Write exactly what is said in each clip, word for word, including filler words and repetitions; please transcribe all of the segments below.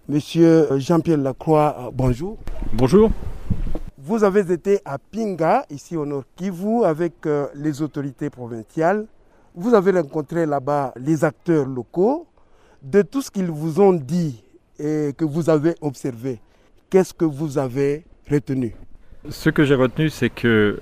Monsieur Jean-Pierre Lacroix, bonjour. Bonjour. Vous avez été à Pinga, ici au Nord Kivu, avec euh, les autorités provinciales. Vous avez rencontré là-bas les acteurs locaux. De tout ce qu'ils vous ont dit et que vous avez observé, qu'est-ce que vous avez retenu? Ce que j'ai retenu, c'est que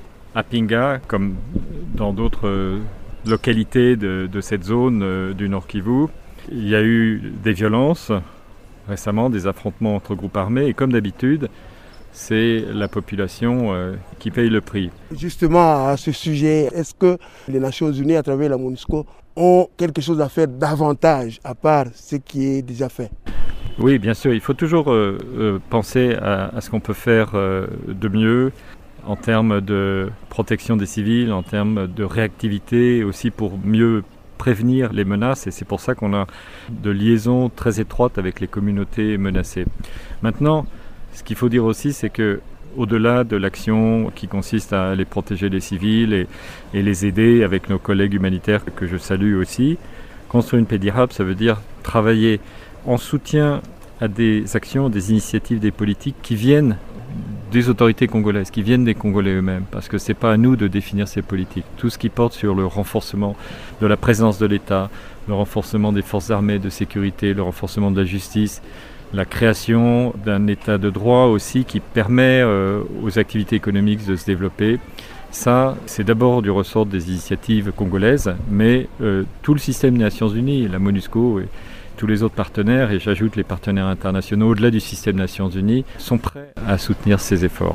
à Pinga, comme dans d'autres euh, localités de, de cette zone euh, du Nord Kivu, il y a eu des violences récemment, des affrontements entre groupes armés, et comme d'habitude, c'est la population euh, qui paye le prix. Justement, à ce sujet, est-ce que les Nations Unies, à travers la MONUSCO, ont quelque chose à faire davantage, à part ce qui est déjà fait? Oui, bien sûr, il faut toujours euh, euh, penser à, à ce qu'on peut faire euh, de mieux en termes de protection des civils, en termes de réactivité, aussi pour mieux prévenir les menaces, et c'est pour ça qu'on a de liaisons très étroites avec les communautés menacées. Maintenant, ce qu'il faut dire aussi, c'est que au-delà de l'action qui consiste à aller protéger les civils et, et les aider avec nos collègues humanitaires que je salue aussi, construire une paix durable, ça veut dire travailler en soutien à des actions, des initiatives, des politiques qui viennent des autorités congolaises, qui viennent des Congolais eux-mêmes, parce que ce n'est pas à nous de définir ces politiques. Tout ce qui porte sur le renforcement de la présence de l'État, le renforcement des forces armées de sécurité, le renforcement de la justice, la création d'un état de droit aussi qui permet euh, aux activités économiques de se développer. Ça, c'est d'abord du ressort des initiatives congolaises, mais euh, tout le système des Nations Unies, la MONUSCO et tous les autres partenaires, et j'ajoute les partenaires internationaux au-delà du système des Nations Unies, sont prêts à soutenir ces efforts.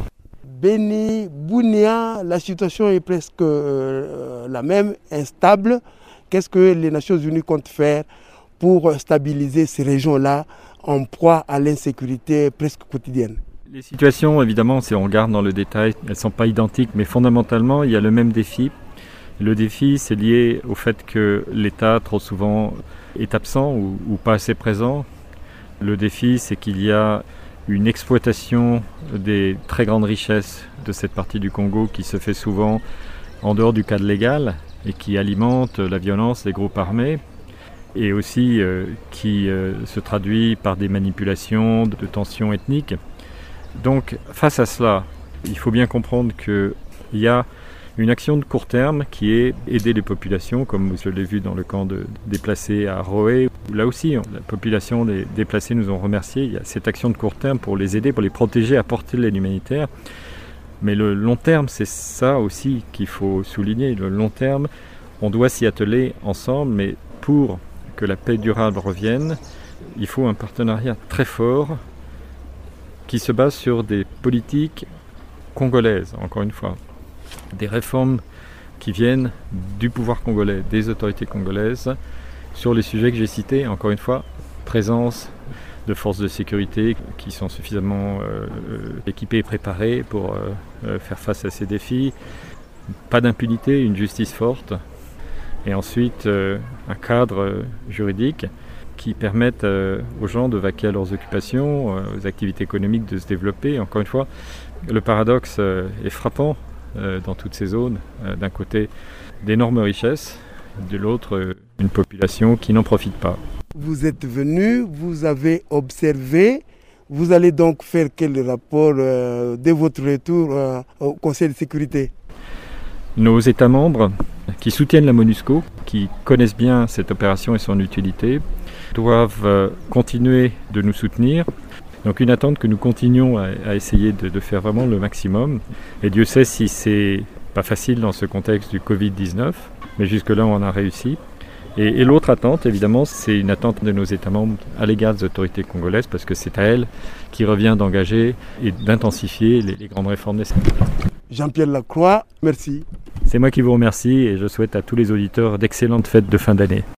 Beni, Bunia, la situation est presque euh, la même, instable. Qu'est-ce que les Nations Unies comptent faire pour stabiliser ces régions-là en proie à l'insécurité presque quotidienne? Les situations, évidemment, si on regarde dans le détail, elles ne sont pas identiques, mais fondamentalement, il y a le même défi. Le défi, c'est lié au fait que l'État, trop souvent, est absent ou, ou pas assez présent. Le défi, c'est qu'il y a une exploitation des très grandes richesses de cette partie du Congo qui se fait souvent en dehors du cadre légal et qui alimente la violence des groupes armés, et aussi euh, qui euh, se traduit par des manipulations de, de tensions ethniques. Donc face à cela, il faut bien comprendre qu'il y a une action de court terme qui est aider les populations, comme je l'ai vu dans le camp de déplacés à Roé, où là aussi la population des déplacés nous ont remerciés. Il y a cette action de court terme pour les aider, pour les protéger, apporter de l'aide humanitaire. Mais le long terme, c'est ça aussi qu'il faut souligner. Le long terme, on doit s'y atteler ensemble, mais pour que la paix durable revienne, il faut un partenariat très fort qui se base sur des politiques congolaises, encore une fois. Des réformes qui viennent du pouvoir congolais, des autorités congolaises, sur les sujets que j'ai cités, encore une fois, présence de forces de sécurité qui sont suffisamment euh, équipées et préparées pour euh, faire face à ces défis, pas d'impunité, une justice forte, et ensuite euh, un cadre euh, juridique qui permette euh, aux gens de vaquer à leurs occupations, euh, aux activités économiques de se développer. Encore une fois, le paradoxe euh, est frappant euh, dans toutes ces zones. Euh, d'un côté, d'énormes richesses, de l'autre, euh, une population qui n'en profite pas. Vous êtes venu, vous avez observé, vous allez donc faire quel rapport euh, de votre retour euh, au Conseil de sécurité? Nos États membres qui soutiennent la MONUSCO, qui connaissent bien cette opération et son utilité, doivent euh, continuer de nous soutenir. Donc une attente que nous continuons à, à essayer de, de faire vraiment le maximum. Et Dieu sait si c'est pas facile dans ce contexte du covid dix-neuf, mais jusque-là on a réussi. Et, et l'autre attente, évidemment, c'est une attente de nos États membres à l'égard des autorités congolaises, parce que c'est à elles qui revient d'engager et d'intensifier les, les grandes réformes nécessaires. Jean-Pierre Lacroix, merci. C'est moi qui vous remercie et je souhaite à tous les auditeurs d'excellentes fêtes de fin d'année.